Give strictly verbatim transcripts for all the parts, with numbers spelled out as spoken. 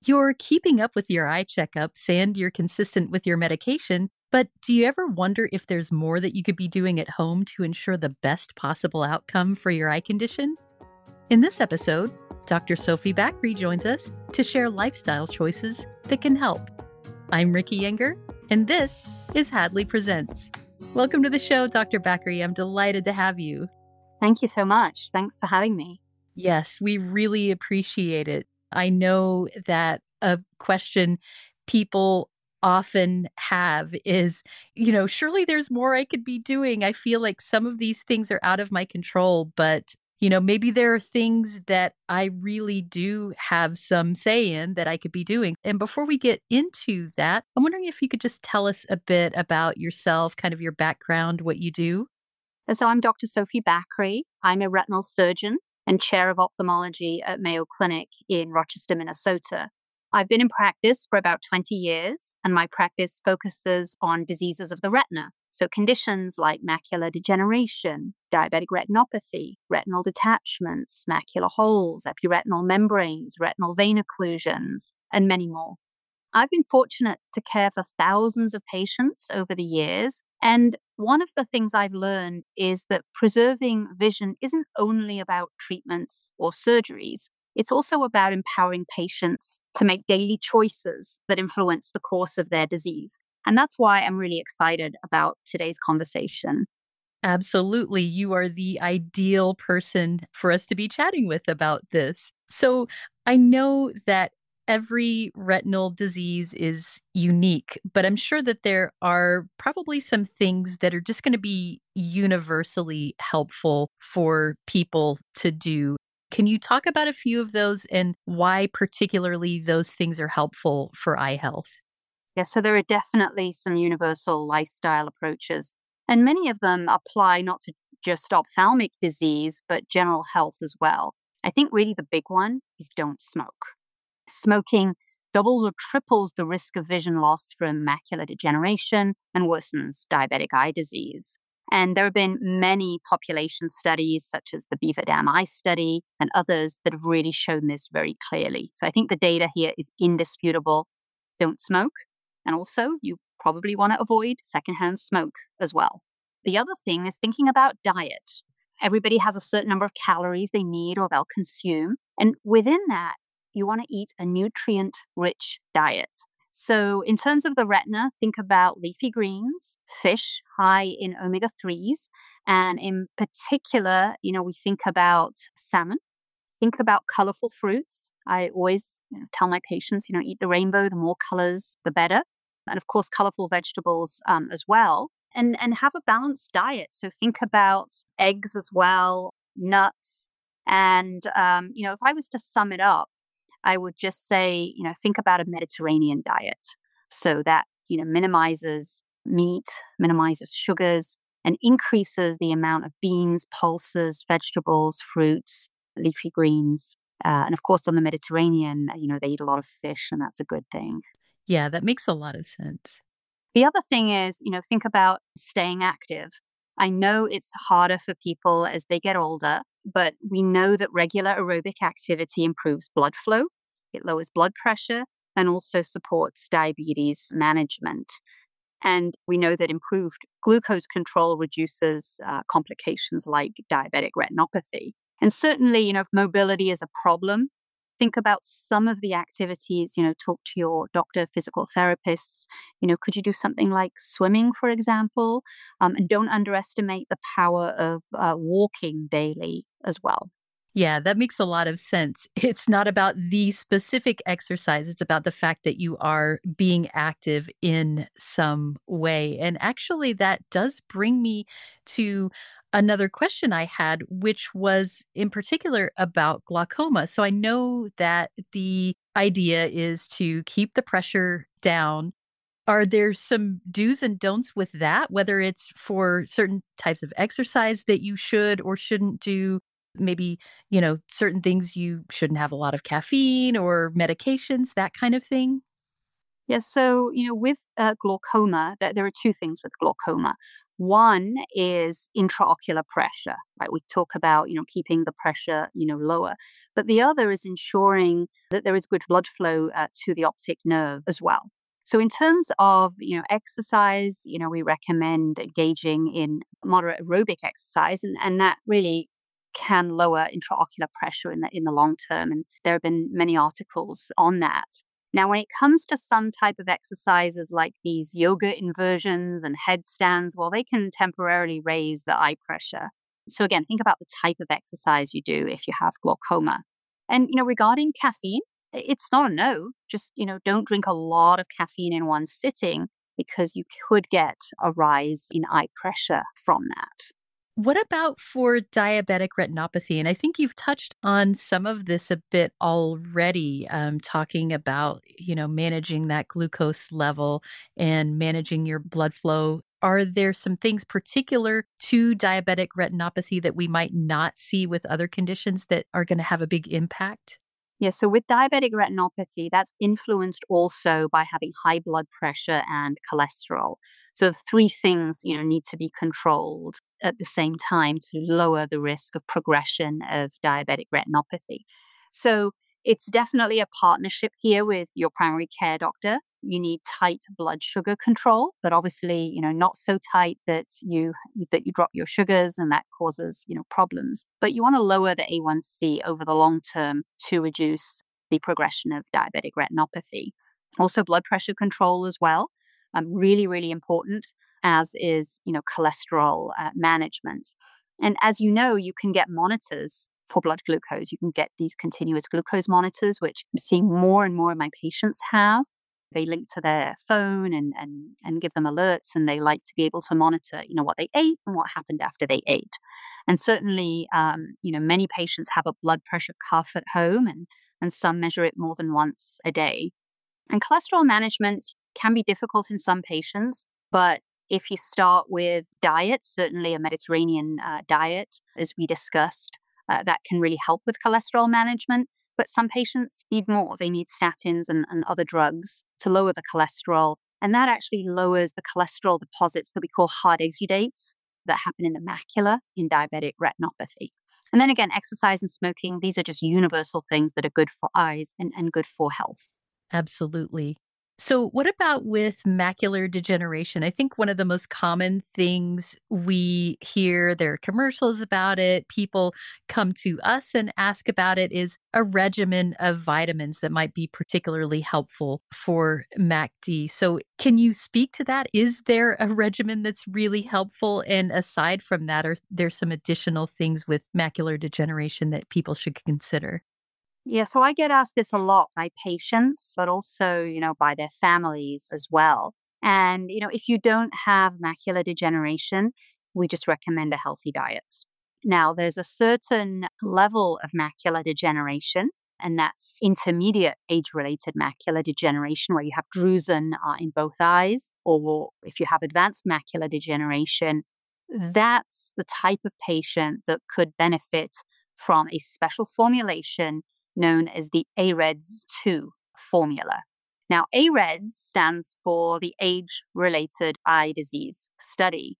You're keeping up with your eye checkups and you're consistent with your medication, but do you ever wonder if there's more that you could be doing at home to ensure the best possible outcome for your eye condition? In this episode, Doctor Sophie Bakri joins us to share lifestyle choices that can help. I'm Ricky Yenger, and this is Hadley Presents. Welcome to the show, Doctor Bakri. I'm delighted to have you. Thank you so much. Thanks for having me. Yes, we really appreciate it. I know that a question people often have is, you know, surely there's more I could be doing. I feel like some of these things are out of my control, but, you know, maybe there are things that I really do have some say in that I could be doing. And before we get into that, I'm wondering if you could just tell us a bit about yourself, kind of your background, what you do. So I'm Doctor Sophie Bakri. I'm a retinal surgeon and chair of ophthalmology at Mayo Clinic in Rochester, Minnesota. I've been in practice for about twenty years, and my practice focuses on diseases of the retina. So conditions like macular degeneration, diabetic retinopathy, retinal detachments, macular holes, epiretinal membranes, retinal vein occlusions, and many more. I've been fortunate to care for thousands of patients over the years. And one of the things I've learned is that preserving vision isn't only about treatments or surgeries. It's also about empowering patients to make daily choices that influence the course of their disease. And that's why I'm really excited about today's conversation. Absolutely. You are the ideal person for us to be chatting with about this. So I know that every retinal disease is unique, but I'm sure that there are probably some things that are just going to be universally helpful for people to do. Can you talk about a few of those and why particularly those things are helpful for eye health? Yeah, so there are definitely some universal lifestyle approaches, and many of them apply not to just ophthalmic disease, but general health as well. I think really the big one is don't smoke. Smoking doubles or triples the risk of vision loss from macular degeneration and worsens diabetic eye disease. And there have been many population studies, such as the Beaver Dam Eye Study and others, that have really shown this very clearly. So I think the data here is indisputable. Don't smoke. And also, you probably want to avoid secondhand smoke as well. The other thing is thinking about diet. Everybody has a certain number of calories they need or they'll consume. And within that, you want to eat a nutrient-rich diet. So in terms of the retina, think about leafy greens, fish high in omega threes, and in particular, you know, we think about salmon. Think about colorful fruits. I always you know, tell my patients, you know, eat the rainbow, the more colors, the better. And of course, colorful vegetables um, as well. And, and have a balanced diet. So think about eggs as well, nuts. And, um, you know, if I was to sum it up, I would just say, you know, think about a Mediterranean diet. So that, you know, minimizes meat, minimizes sugars, and increases the amount of beans, pulses, vegetables, fruits, leafy greens. Uh, and of course, on the Mediterranean, you know, they eat a lot of fish, and that's a good thing. Yeah, that makes a lot of sense. The other thing is, you know, think about staying active. I know it's harder for people as they get older, but we know that regular aerobic activity improves blood flow, it lowers blood pressure, and also supports diabetes management. And we know that improved glucose control reduces uh, complications like diabetic retinopathy. And certainly, you know, if mobility is a problem, think about some of the activities, you know, talk to your doctor, physical therapists. You know, could you do something like swimming, for example? Um, and don't underestimate the power of uh, walking daily as well. Yeah, that makes a lot of sense. It's not about the specific exercise, it's about the fact that you are being active in some way. And actually, that does bring me to another question I had, which was in particular about glaucoma. So I know that the idea is to keep the pressure down. Are there some do's and don'ts with that, whether it's for certain types of exercise that you should or shouldn't do? Maybe, you know, certain things you shouldn't have a lot of caffeine or medications, that kind of thing? Yes, so, you know, with uh, glaucoma, th- there are two things with glaucoma. One is intraocular pressure, right? We talk about, you know, keeping the pressure, you know, lower. But the other is ensuring that there is good blood flow uh, to the optic nerve as well. So in terms of, you know, exercise, you know, we recommend engaging in moderate aerobic exercise, and, and that really can lower intraocular pressure in the in the long term. And there have been many articles on that. Now, when it comes to some type of exercises like these yoga inversions and headstands, well, they can temporarily raise the eye pressure. So again, think about the type of exercise you do if you have glaucoma. And, you know, regarding caffeine, it's not a no. Just, you know, don't drink a lot of caffeine in one sitting because you could get a rise in eye pressure from that. What about for diabetic retinopathy? And I think you've touched on some of this a bit already, um, talking about, you know, managing that glucose level and managing your blood flow. Are there some things particular to diabetic retinopathy that we might not see with other conditions that are going to have a big impact? Yeah, so with diabetic retinopathy, that's influenced also by having high blood pressure and cholesterol. So three things, you know, need to be controlled at the same time to lower the risk of progression of diabetic retinopathy. So it's definitely a partnership here with your primary care doctor. You need tight blood sugar control, but obviously, you know, not so tight that you that you drop your sugars and that causes, you know, problems. But you want to lower the A one C over the long term to reduce the progression of diabetic retinopathy. Also, blood pressure control as well, um, really, really important. As is, you know, cholesterol uh, management. And as you know, you can get monitors for blood glucose. You can get these continuous glucose monitors, which I'm seeing more and more of my patients have. They link to their phone and, and, and give them alerts, and they like to be able to monitor, you know, what they ate and what happened after they ate. And certainly, um, you know, many patients have a blood pressure cuff at home, and, and some measure it more than once a day. And cholesterol management can be difficult in some patients, but if you start with diet, certainly a Mediterranean uh, diet, as we discussed, uh, that can really help with cholesterol management. But some patients need more. They need statins and, and other drugs to lower the cholesterol. And that actually lowers the cholesterol deposits that we call hard exudates that happen in the macula in diabetic retinopathy. And then again, exercise and smoking, these are just universal things that are good for eyes and, and good for health. Absolutely. So, what about with macular degeneration? I think one of the most common things we hear, there are commercials about it, people come to us and ask about it, is a regimen of vitamins that might be particularly helpful for M A C D. So, can you speak to that? Is there a regimen that's really helpful? And aside from that, are there some additional things with macular degeneration that people should consider? Yeah, so I get asked this a lot by patients, but also, you know, by their families as well. And, you know, if you don't have macular degeneration, we just recommend a healthy diet. Now, there's a certain level of macular degeneration, and that's intermediate age related macular degeneration, where you have drusen uh, in both eyes, or if you have advanced macular degeneration, that's the type of patient that could benefit from a special formulation known as the A R E D S two formula. Now, A R E D S stands for the Age-Related Eye Disease Study.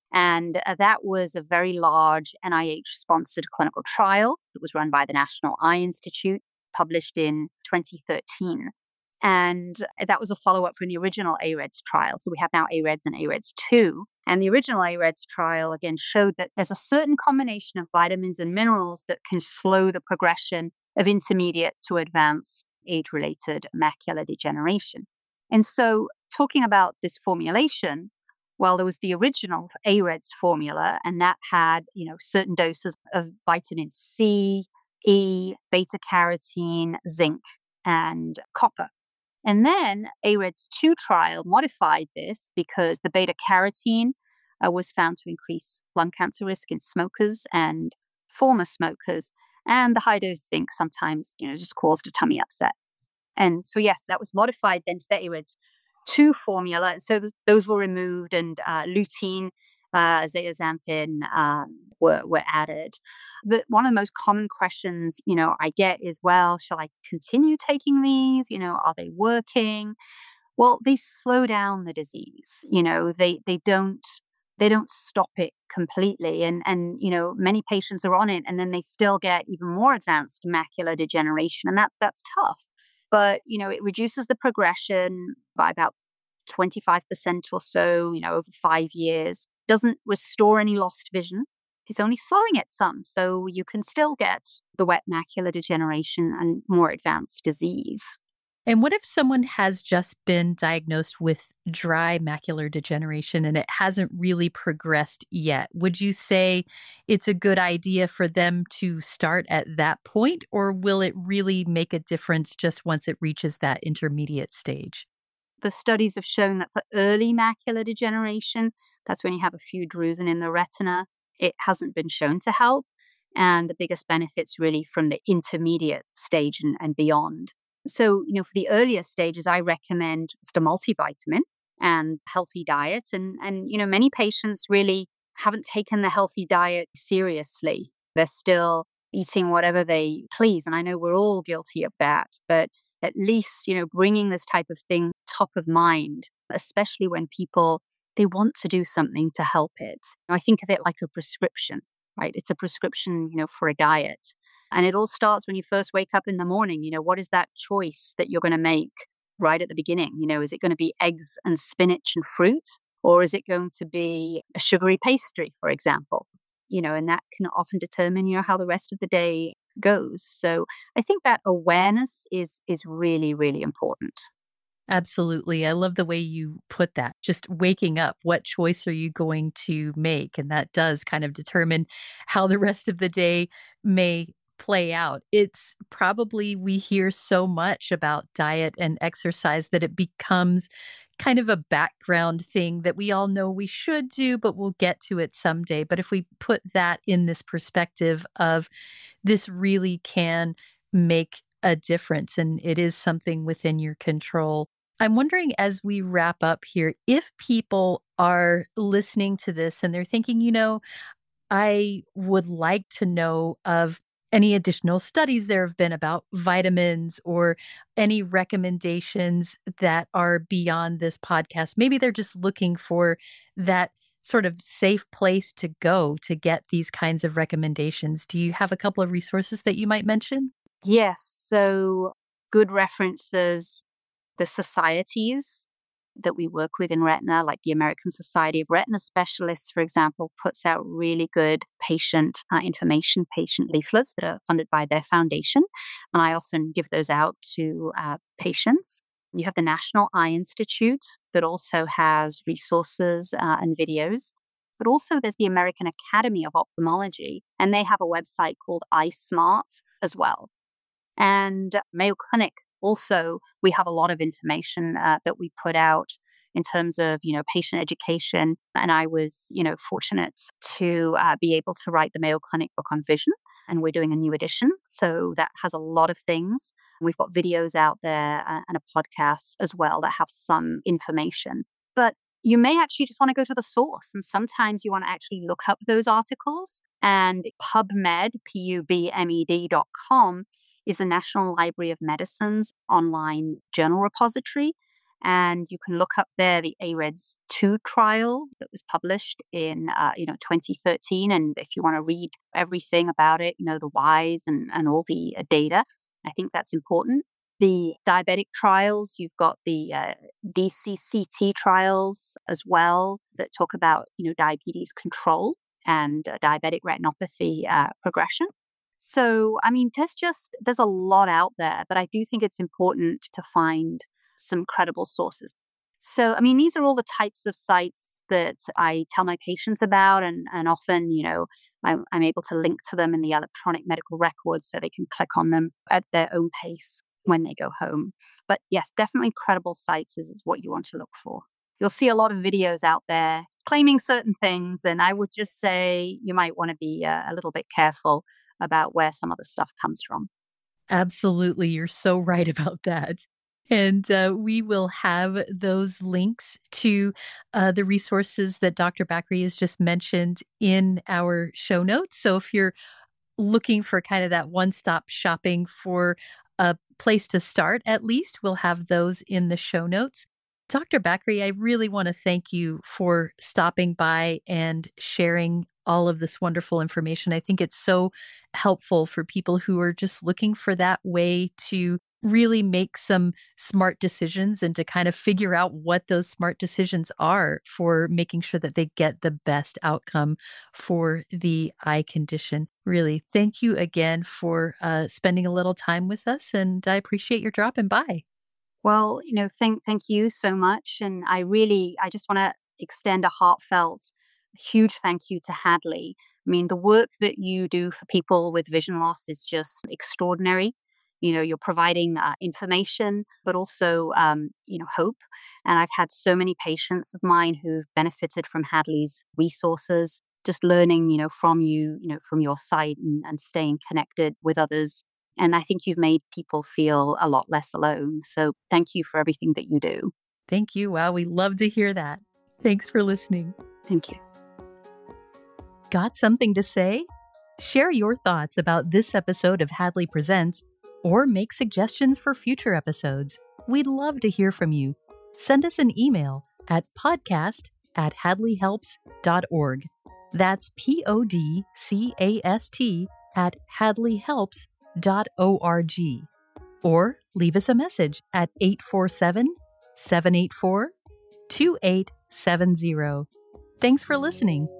And uh, that was a very large N I H-sponsored clinical trial that was run by the National Eye Institute, published in twenty thirteen. And that was a follow-up from the original A R E D S trial. So we have now A R E D S and A R E D S two. And the original A R E D S trial, again, showed that there's a certain combination of vitamins and minerals that can slow the progression of intermediate to advanced age-related macular degeneration. And so talking about this formulation, well, there was the original A R E D S formula, and that had, you know, certain doses of vitamin C, E, beta carotene, zinc, and copper. And then A R E D S two trial modified this because the beta carotene uh, was found to increase lung cancer risk in smokers and former smokers. And the high dose zinc sometimes, you know, just caused a tummy upset. And so, yes, that was modified then to the A R E D S two formula. And so those, those were removed, and uh, lutein, uh, zeaxanthin um, were, were added. But one of the most common questions, you know, I get is, well, shall I continue taking these? You know, are they working? Well, they slow down the disease. You know, they, they don't they don't stop it completely. And, and, you know, many patients are on it and then they still get even more advanced macular degeneration. And that that's tough. But, you know, it reduces the progression by about twenty-five percent or so, you know, over five years, doesn't restore any lost vision. It's only slowing it some. So you can still get the wet macular degeneration and more advanced disease. And what if someone has just been diagnosed with dry macular degeneration and it hasn't really progressed yet? Would you say it's a good idea for them to start at that point, or will it really make a difference just once it reaches that intermediate stage? The studies have shown that for early macular degeneration, that's when you have a few drusen in the retina, it hasn't been shown to help. And the biggest benefits really from the intermediate stage and, and beyond. So, you know, for the earlier stages, I recommend just a multivitamin and healthy diet. And, and, you know, many patients really haven't taken the healthy diet seriously. They're still eating whatever they please. And I know we're all guilty of that, but at least, you know, bringing this type of thing top of mind, especially when people, they want to do something to help it. I think of it like a prescription, right? It's a prescription, you know, for a diet. And it all starts when you first wake up in the morning. You know, what is that choice that you're going to make right at the beginning? You know, is it going to be eggs and spinach and fruit? Or is it going to be a sugary pastry, for example? You know, and that can often determine, you know, how the rest of the day goes. So I think that awareness is is really, really important. Absolutely. I love the way you put that. Just waking up, what choice are you going to make? And that does kind of determine how the rest of the day may play out. It's probably, we hear so much about diet and exercise that it becomes kind of a background thing that we all know we should do, but we'll get to it someday. But if we put that in this perspective of this really can make a difference and it is something within your control. I'm wondering, as we wrap up here, if people are listening to this and they're thinking, you know, I would like to know of any additional studies there have been about vitamins or any recommendations that are beyond this podcast. Maybe they're just looking for that sort of safe place to go to get these kinds of recommendations. Do you have a couple of resources that you might mention? Yes. So good references, the societies that we work with in retina, like the American Society of Retina Specialists, for example, puts out really good patient uh, information, patient leaflets that are funded by their foundation. And I often give those out to uh, patients. You have the National Eye Institute that also has resources uh, and videos. But also there's the American Academy of Ophthalmology, and they have a website called EyeSmart as well. And Mayo Clinic also, we have a lot of information uh, that we put out in terms of, you know, patient education. And I was, you know, fortunate to uh, be able to write the Mayo Clinic book on vision. And we're doing a new edition. So that has a lot of things. We've got videos out there uh, and a podcast as well that have some information. But you may actually just want to go to the source. And sometimes you want to actually look up those articles. And PubMed, P U B M E D dot com, is the National Library of Medicine's online journal repository. And you can look up there the A R E D S two trial that was published in, uh, you know, twenty thirteen. And if you want to read everything about it, you know, the whys and, and all the uh, data, I think that's important. The diabetic trials, you've got the uh, D C C T trials as well that talk about, you know, diabetes control and uh, diabetic retinopathy uh, progression. So, I mean, there's just, there's a lot out there, but I do think it's important to find some credible sources. So, I mean, these are all the types of sites that I tell my patients about, and, and often, you know, I'm, I'm able to link to them in the electronic medical records so they can click on them at their own pace when they go home. But yes, definitely credible sites is, is what you want to look for. You'll see a lot of videos out there claiming certain things, and I would just say you might want to be uh, a little bit careful about where some of the stuff comes from. Absolutely. You're so right about that. And uh, we will have those links to uh, the resources that Doctor Bakri has just mentioned in our show notes. So if you're looking for kind of that one-stop shopping for a place to start, at least we'll have those in the show notes. Doctor Bakri, I really want to thank you for stopping by and sharing all of this wonderful information. I think it's so helpful for people who are just looking for that way to really make some smart decisions and to kind of figure out what those smart decisions are for making sure that they get the best outcome for the eye condition. Really, thank you again for uh, spending a little time with us, and I appreciate your dropping by. Well, you know, thank thank you so much. And I really, I just want to extend a heartfelt, huge thank you to Hadley. I mean, the work that you do for people with vision loss is just extraordinary. You know, you're providing uh, information, but also, um, you know, hope. And I've had so many patients of mine who've benefited from Hadley's resources, just learning, you know, from you, you know, from your side and, and staying connected with others. And I think you've made people feel a lot less alone. So thank you for everything that you do. Thank you. Wow, we love to hear that. Thanks for listening. Thank you. Got something to say? Share your thoughts about this episode of Hadley Presents or make suggestions for future episodes. We'd love to hear from you. Send us an email at podcast at hadleyhelps dot org. That's P O D C A S T at hadleyhelps dot org. Or leave us a message at eight four seven, seven eight four, two eight seven zero. Thanks for listening.